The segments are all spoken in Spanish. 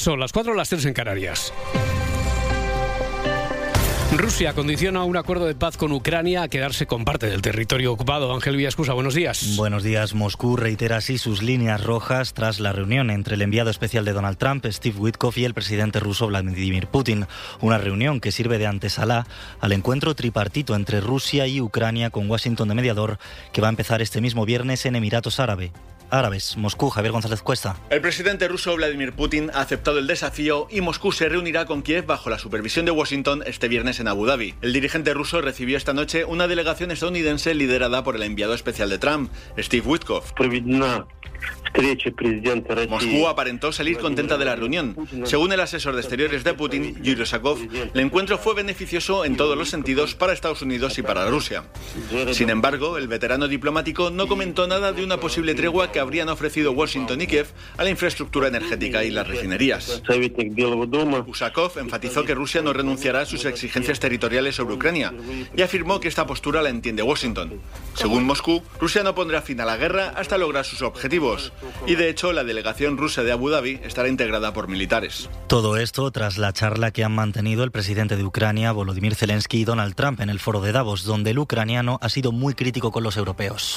Son las 4, las 3 en Canarias. Rusia condiciona un acuerdo de paz con Ucrania a quedarse con parte del territorio ocupado. Ángel Villascusa, buenos días. Buenos días. Moscú reitera así sus líneas rojas tras la reunión entre el enviado especial de Donald Trump, Steve Witkoff, y el presidente ruso Vladimir Putin. Una reunión que sirve de antesala al encuentro tripartito entre Rusia y Ucrania con Washington de mediador, que va a empezar este mismo viernes en Emiratos Árabes. Moscú, Javier González Cuesta. El presidente ruso Vladimir Putin ha aceptado el desafío y Moscú se reunirá con Kiev bajo la supervisión de Washington este viernes en Abu Dhabi. El dirigente ruso recibió esta noche una delegación estadounidense liderada por el enviado especial de Trump, Steve Witkoff. Moscú aparentó salir contenta de la reunión. Según el asesor de exteriores de Putin, Yuri Usakov, el encuentro fue beneficioso en todos los sentidos para Estados Unidos y para Rusia. Sin embargo, el veterano diplomático no comentó nada de una posible tregua que habrían ofrecido Washington y Kiev a la infraestructura energética y las refinerías. Usakov enfatizó que Rusia no renunciará a sus exigencias territoriales sobre Ucrania y afirmó que esta postura la entiende Washington. Según Moscú, Rusia no pondrá fin a la guerra hasta lograr sus objetivos. Y de hecho, la delegación rusa de Abu Dhabi estará integrada por militares. Todo esto tras la charla que han mantenido el presidente de Ucrania, Volodymyr Zelensky, y Donald Trump en el foro de Davos, donde el ucraniano ha sido muy crítico con los europeos.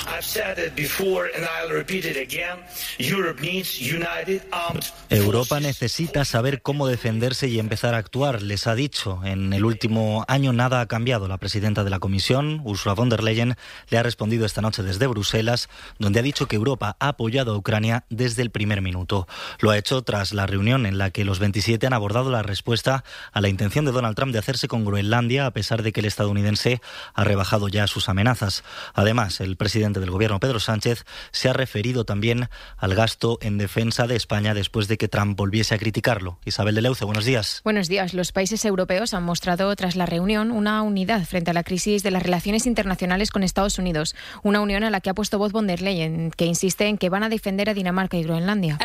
Europa necesita saber cómo defenderse y empezar a actuar, les ha dicho. En el último año nada ha cambiado. La presidenta de la Comisión, Ursula von der Leyen, le ha respondido esta noche desde Bruselas, donde ha dicho que Europa ha apoyado a Ucrania desde el primer minuto. Lo ha hecho tras la reunión en la que los 27 han abordado la respuesta a la intención de Donald Trump de hacerse con Groenlandia, a pesar de que el estadounidense ha rebajado ya sus amenazas. Además, el presidente del gobierno, Pedro Sánchez, se ha referido también al gasto en defensa de España después de que Trump volviese a criticarlo. Isabel de Leuce, buenos días. Buenos días. Los países europeos han mostrado tras la reunión una unidad frente a la crisis de las relaciones internacionales con Estados Unidos. Una unión a la que ha puesto voz von der Leyen, que insiste en que van a defender a Dinamarca y Groenlandia.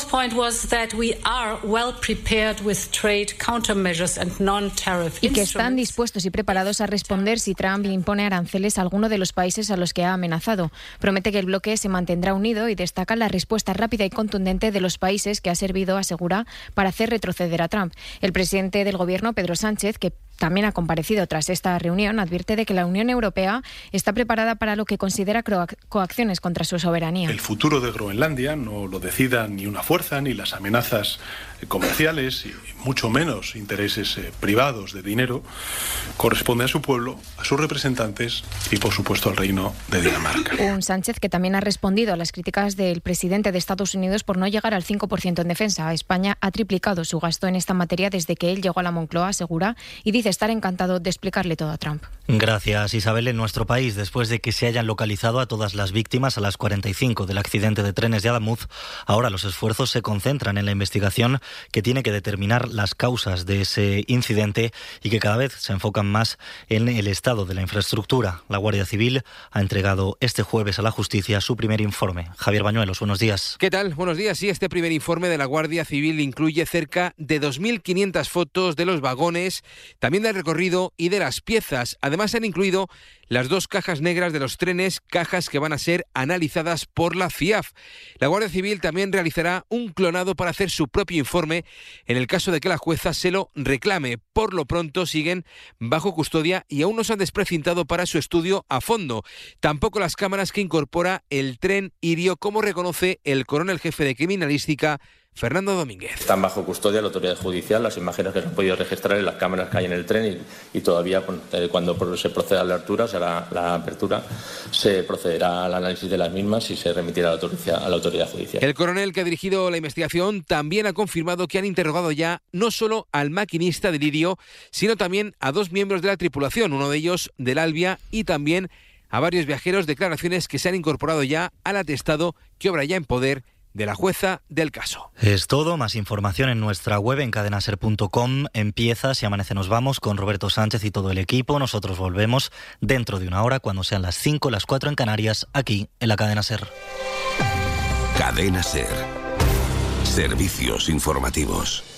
Y que están dispuestos y preparados a responder si Trump impone aranceles a alguno de los países a los que ha amenazado. Promete que el bloque se mantendrá unido y destaca la respuesta rápida y contundente de los países que ha servido, asegura, para hacer retroceder a Trump. El presidente del gobierno, Pedro Sánchez, que también ha comparecido tras esta reunión, advierte de que la Unión Europea está preparada para lo que considera coacciones contra su soberanía. El futuro de Groenlandia no lo decida ni una fuerza, ni las amenazas comerciales, y mucho menos intereses privados de dinero. Corresponde a su pueblo, a sus representantes y, por supuesto, al Reino de Dinamarca. Un Sánchez que también ha respondido a las críticas del presidente de Estados Unidos por no llegar al 5% en defensa. España ha triplicado su gasto en esta materia desde que él llegó a la Moncloa, asegura, y dice estar encantado de explicarle todo a Trump. Gracias, Isabel. En nuestro país, después de que se hayan localizado a todas las víctimas a las 45 del accidente de trenes de Adamuz, ahora los esfuerzos se concentran en la investigación que tiene que determinar las causas de ese incidente y que cada vez se enfocan más en el estado de la infraestructura. La Guardia Civil ha entregado este jueves a la justicia su primer informe. Javier Bañuelos, buenos días. ¿Qué tal? Buenos días. Sí, este primer informe de la Guardia Civil incluye cerca de 2.500 fotos de los vagones, también del recorrido y de las piezas. Además, se han incluido las 2 cajas negras de los trenes, cajas que van a ser analizadas por la CIAF. La Guardia Civil también realizará un clonado para hacer su propio informe en el caso de que la jueza se lo reclame. Por lo pronto siguen bajo custodia y aún no se han desprecintado para su estudio a fondo. Tampoco las cámaras que incorpora el tren Irio, como reconoce el coronel jefe de criminalística, Fernando Domínguez. Están bajo custodia de la autoridad judicial las imágenes que se han podido registrar en las cámaras que hay en el tren y todavía cuando se proceda a la altura, o sea, la apertura, se procederá al análisis de las mismas y se remitirá a la autoridad judicial. El coronel que ha dirigido la investigación también ha confirmado que han interrogado ya no solo al maquinista del Irio, sino también a 2 miembros de la tripulación, uno de ellos del Albia, y también a varios viajeros, declaraciones que se han incorporado ya al atestado que obra ya en poder de la jueza del caso. Es todo. Más información en nuestra web en cadenaser.com. Empieza Si Amanece Nos Vamos con Roberto Sánchez y todo el equipo. Nosotros volvemos dentro de una hora cuando sean las 5, las 4 en Canarias, aquí en la Cadena Ser. Cadena Ser. Servicios informativos.